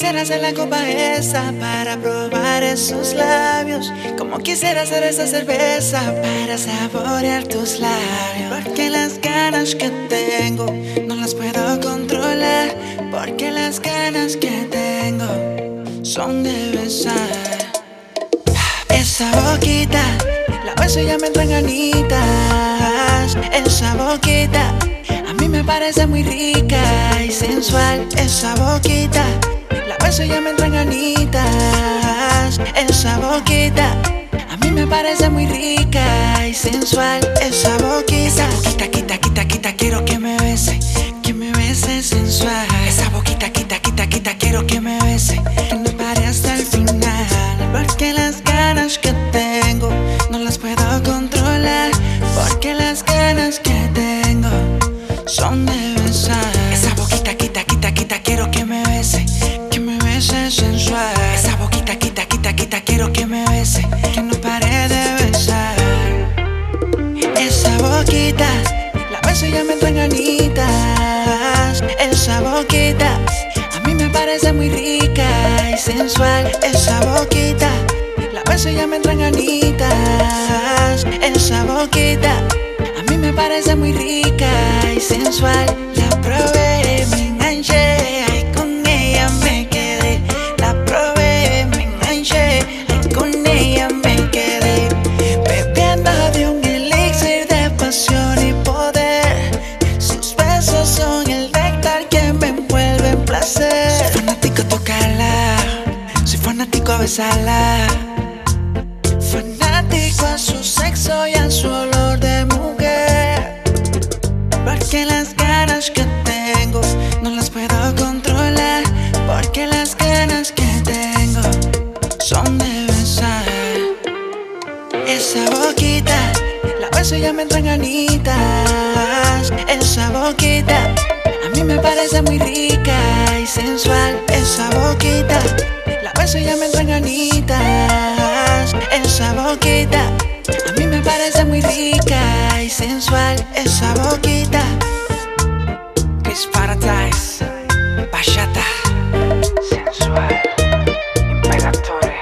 quisiera ser la copa esa para probar esos labios. Como quisiera ser esa cerveza para saborear tus labios. Porque las ganas que tengo no las puedo controlar. Porque las ganas que tengo son de besar. Esa boquita, la beso y ya me entran ganitas. Esa boquita a mí me parece muy rica y sensual. Esa boquita, la beso y ya me entran ganitas. Esa boquita a mí me parece muy rica y sensual. Esa boquita, quita, quita, quita, quiero que me bese sensual. Esa boquita, quita, quita, quita, quiero que me bese, que no pare hasta el final. Porque las ganas que tengo no las puedo controlar. Porque las ganas que tengo son de besar. Esa boquita, quita, quita, quita, quiero que me bese sensual. Esa boquita, quita, quita, quita, quiero que me bese, que no pare de besar. Esa boquita, la beso y ya me entran ganitas. Esa boquita a mí me parece muy rica y sensual. Esa boquita, la beso y ya me entran ganitas. Esa boquita a mí me parece muy rica y sensual. La probé, me enganché, ay, con ella me quedé. La probé, me enganché, ay, con ella me quedé. Bebiendo de un elixir de pasión y poder. Sus besos son el néctar que me envuelve en placer. Soy fanático a tocarla, soy fanático a besarla. Fanático a su sexo y a su olor de mujer. Porque las ganas que tengo no las puedo controlar. Porque las ganas que tengo son de besar. Esa boquita, la beso y ya me entran ganitas. Esa boquita a mí me parece muy rica y sensual. Esa boquita, la beso y ya me entran ganitas. Esa boquita a mí me parece muy rica y sensual. Esa boquita. Chris Paradise, bachata, sensual, imperatore.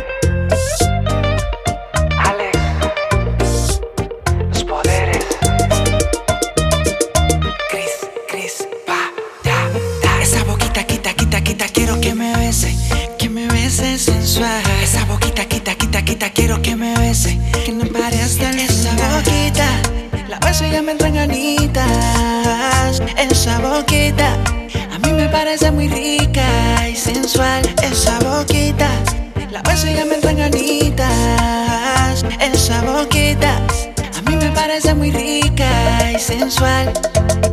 Alex, los poderes. Chris, esa boquita, quita, quita, quita, quiero que me bese sensual. Esa boquita, quita, quita, quita, quiero que me bese, que no pare hasta el final. Esa boquita, la beso y ya me entran ganitas. Esa boquita a mí me parece muy rica y sensual. Esa boquita, la beso y ya me entran ganitas. Esa boquita a mí me parece muy rica y sensual.